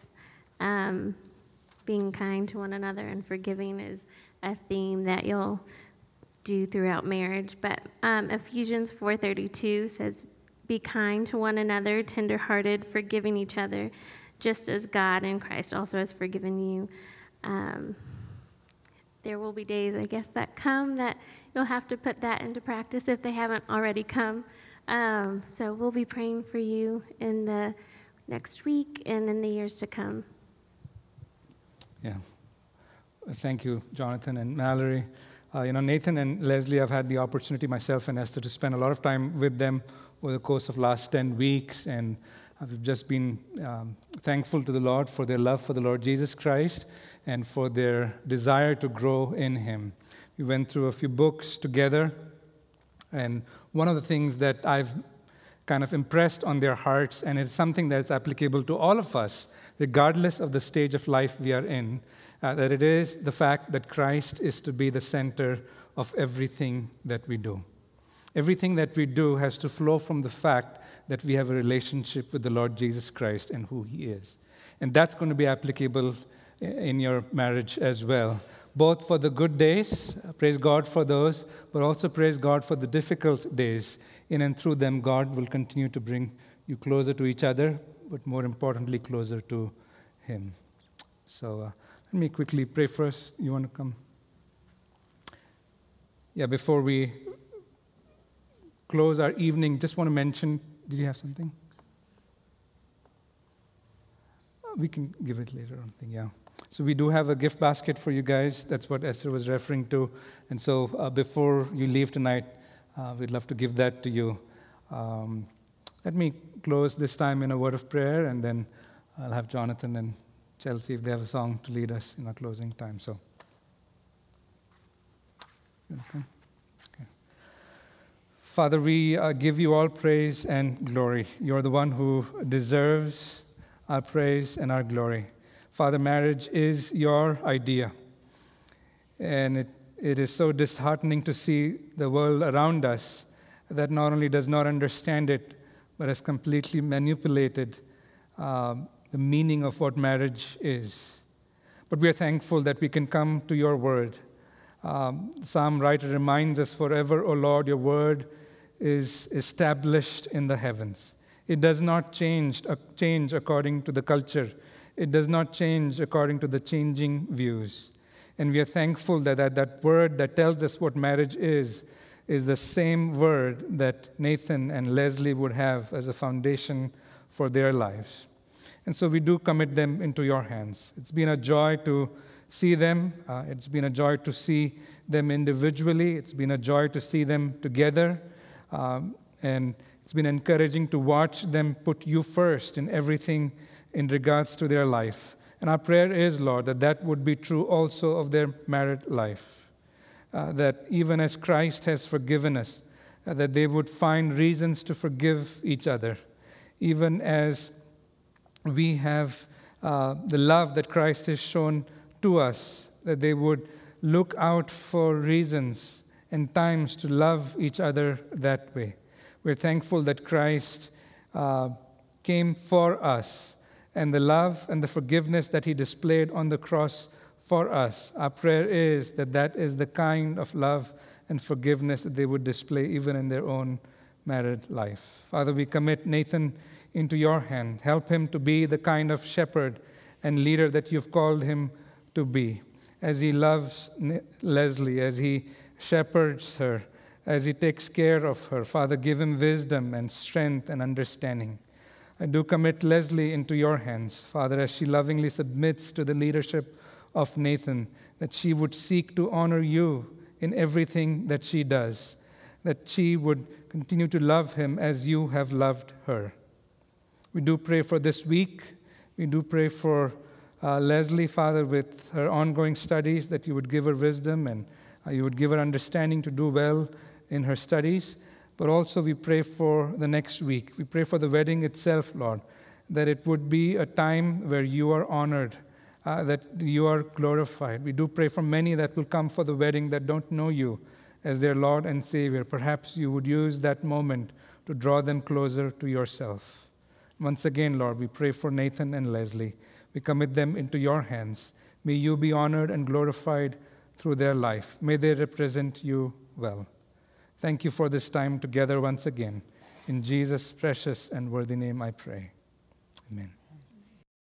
being kind to one another and forgiving is a theme that you'll do throughout marriage. But Ephesians 4:32 says, "Be kind to one another, tenderhearted, forgiving each other, just as God in Christ also has forgiven you." There will be days, I guess, that come that you'll have to put that into practice if they haven't already come. So we'll be praying for you in the next week and in the years to come. Yeah. Thank you, Jonathan and Mallory. Nathan and Leslie, I've had the opportunity, myself and Esther, to spend a lot of time with them over the course of last 10 weeks, and I've just been thankful to the Lord for their love for the Lord Jesus Christ and for their desire to grow in Him. We went through a few books together, and one of the things that I've kind of impressed on their hearts, and it's something that's applicable to all of us, regardless of the stage of life we are in, that it is the fact that Christ is to be the center of everything that we do. Everything that we do has to flow from the fact that we have a relationship with the Lord Jesus Christ and who He is. And that's going to be applicable in your marriage as well, both for the good days, praise God for those, but also praise God for the difficult days. In and through them, God will continue to bring you closer to each other, but more importantly, closer to Him. So let me quickly pray first. You want to come? Yeah, before we close our evening, just want to mention, did you have something? We can give it later on, yeah. So we do have a gift basket for you guys. That's what Esther was referring to. And so before you leave tonight, we'd love to give that to you. Let me close this time in a word of prayer, and then I'll have Jonathan and Chelsea, if they have a song, to lead us in our closing time. So, okay. Father, we give you all praise and glory. You're the one who deserves our praise and our glory. Father, marriage is your idea, and it is so disheartening to see the world around us that not only does not understand it, but has completely manipulated the meaning of what marriage is. But we are thankful that we can come to your word. Psalm writer reminds us, "Forever, O Lord, your word is established in the heavens." It does not change according to the culture. It does not change according to the changing views. And we are thankful that that word that tells us what marriage is the same word that Nathan and Leslie would have as a foundation for their lives. And so we do commit them into your hands. It's been a joy to see them. It's been a joy to see them individually. It's been a joy to see them together. And it's been encouraging to watch them put you first in everything in regards to their life. And our prayer is, Lord, that would be true also of their married life. That even as Christ has forgiven us, that they would find reasons to forgive each other. Even as we have the love that Christ has shown to us, that they would look out for reasons and times to love each other that way. We're thankful that Christ came for us, and the love and the forgiveness that he displayed on the cross for us. Our prayer is that that is the kind of love and forgiveness that they would display even in their own married life. Father, we commit Nathan into your hand. Help him to be the kind of shepherd and leader that you've called him to be. As he loves Leslie, as he shepherds her, as he takes care of her, Father, give him wisdom and strength and understanding. I do commit Leslie into your hands, Father, as she lovingly submits to the leadership of Nathan, that she would seek to honor you in everything that she does, that she would continue to love him as you have loved her. We do pray for this week. We do pray for Leslie, Father, with her ongoing studies, that you would give her wisdom and you would give her understanding to do well in her studies. But also we pray for the next week. We pray for the wedding itself, Lord, that it would be a time where you are honored, that you are glorified. We do pray for many that will come for the wedding that don't know you as their Lord and Savior. Perhaps you would use that moment to draw them closer to yourself. Once again, Lord, we pray for Nathan and Leslie. We commit them into your hands. May you be honored and glorified through their life. May they represent you well. Thank you for this time together once again. In Jesus' precious and worthy name I pray. Amen.